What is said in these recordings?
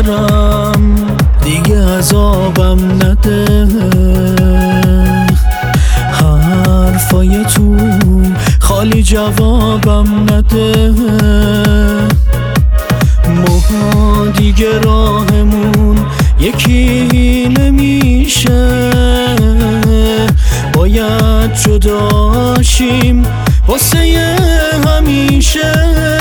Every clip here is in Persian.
دارم دیگه عذابم نده، حرفای تو خالی جوابم نده. ما دیگه راهمون یکی نمیشه، باید جداشیم واسه همیشه.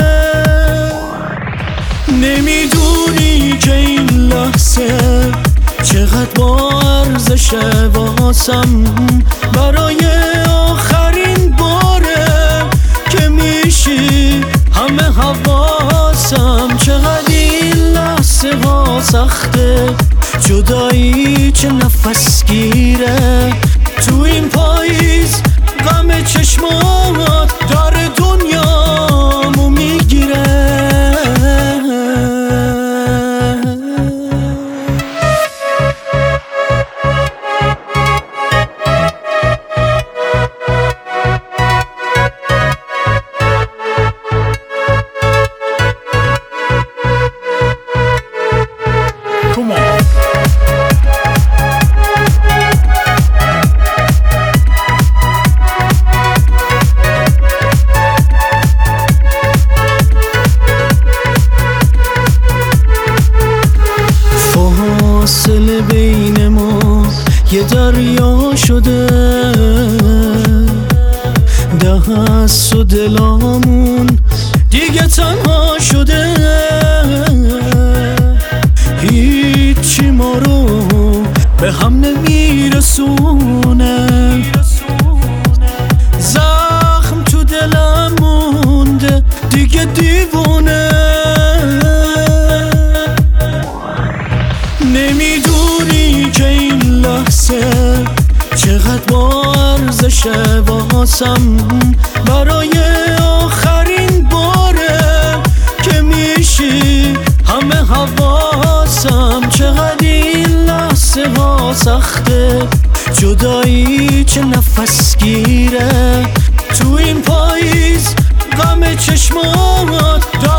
نمیدونی که این لحظه چقدر با ارزشه واسم، برای آخرین باره که میشی همه حواسم. چقدر این لحظه ها سخته، جدایی چه نفس گیره. تو این پاییز غم چشمات داره دنیامو میگیره. فاصله بین ما یه دریا شده، دست و دلامون دیگه تنها شده. هیچی ما رو به هم نمیرسونه، زخم تو دلم مونده دیگه دیوونه. نمیدونی که این لحظه چقدر با ارزشه واسم، برای آخرین باره که میشی همه حواسم. چقدر این لحظه ها سخته، جدایی چه نفس گیره. تو این پاییز غم چشمات